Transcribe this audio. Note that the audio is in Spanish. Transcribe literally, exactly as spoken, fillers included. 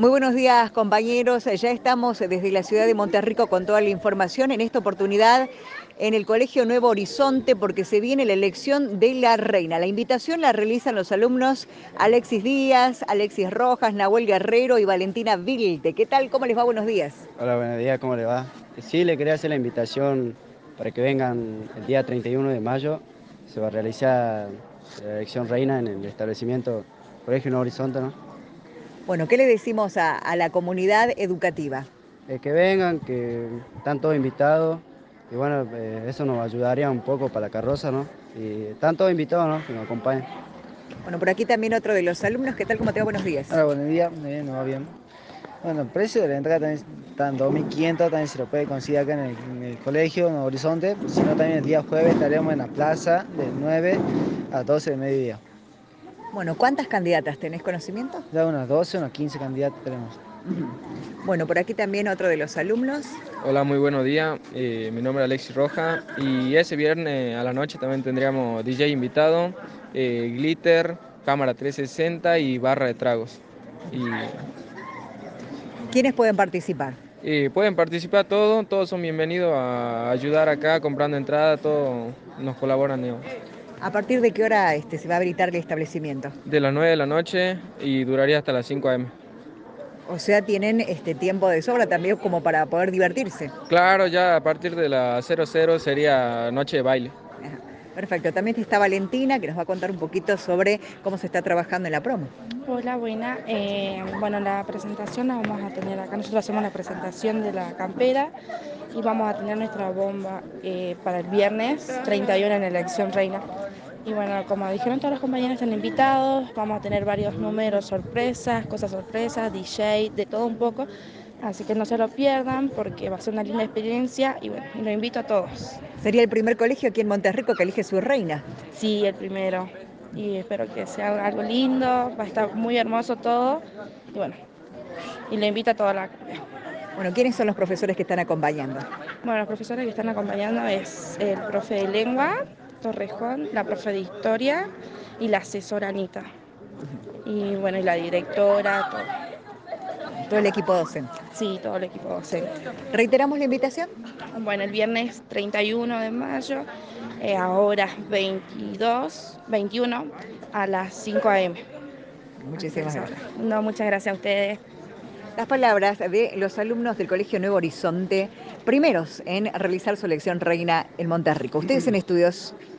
Muy buenos días, compañeros. Ya estamos desde la ciudad de Monterrico con toda la información. En esta oportunidad, en el Colegio Nuevo Horizonte, porque se viene la elección de la reina. La invitación la realizan los alumnos Alexis Díaz, Alexis Rojas, Nahuel Guerrero y Valentina Vilte. ¿Qué tal? ¿Cómo les va? Buenos días. Hola, buenos días, ¿cómo le va? Sí, le quería hacer la invitación para que vengan el día treinta y uno de mayo. Se va a realizar la elección reina en el establecimiento Colegio Nuevo Horizonte, ¿no? Bueno, ¿qué le decimos a, a la comunidad educativa? Eh, que vengan, que están todos invitados. Y bueno, eh, eso nos ayudaría un poco para la carroza, ¿no? Y están todos invitados, ¿no? Que nos acompañen. Bueno, por aquí también otro de los alumnos. ¿Qué tal? ¿Cómo te va? Buenos días. Hola, buenos días, muy bien, nos va bien. Bueno, el precio de la entrada también está en dos mil quinientos, también se lo puede conseguir acá en el, en el colegio, en Horizonte. Si no, también el día jueves estaremos en la plaza de nueve a doce de mediodía. Bueno, ¿cuántas candidatas tenés conocimiento? Ya unas doce, unas quince candidatos tenemos. Ujú. Bueno, por aquí también otro de los alumnos. Hola, muy buenos días. Eh, mi nombre es Alexis Roja y ese viernes a la noche también tendríamos D J invitado, eh, glitter, cámara trescientos sesenta y barra de tragos. Y ¿Quiénes pueden participar? eh, pueden participar todos, todos son bienvenidos a ayudar acá comprando entrada, todos nos colaboran, digamos. ¿A partir de qué hora este, se va a habilitar el establecimiento? De las nueve de la noche y duraría hasta las cinco a m. O sea, tienen este tiempo de sobra también como para poder divertirse. Claro, ya a partir de las cero cero sería noche de baile. Ajá. Perfecto. También está Valentina, que nos va a contar un poquito sobre cómo se está trabajando en la promo. Hola, buena. Eh, bueno, la presentación la vamos a tener acá. Nosotros hacemos la presentación de la campera y vamos a tener nuestra bomba eh, para el viernes treinta y uno en elección reina. Y bueno, como dijeron todos los compañeros están invitados, vamos a tener varios números sorpresas, cosas sorpresas, D J, de todo un poco. Así que no se lo pierdan porque va a ser una linda experiencia y bueno, los invito a todos. Sería el primer colegio aquí en Monterrico que elige su reina. Sí, el primero. Y espero que sea algo lindo, va a estar muy hermoso todo. Y bueno, y le invito a toda la... Bueno, ¿quiénes son los profesores que están acompañando? Bueno, los profesores que están acompañando es el profe de lengua, Torrejón, la profe de historia y la asesora Anita. Y bueno, y la directora, todo. Todo el equipo docente. Sí, todo el equipo docente. ¿Reiteramos la invitación? Bueno, el viernes treinta y uno de mayo, eh, a horas veintidós, veintiuno, a las cinco a m Muchísimas gracias. No, muchas gracias a ustedes. Las palabras de los alumnos del Colegio Nuevo Horizonte, primeros en realizar su elección reina en Monterrico. Ustedes en estudios.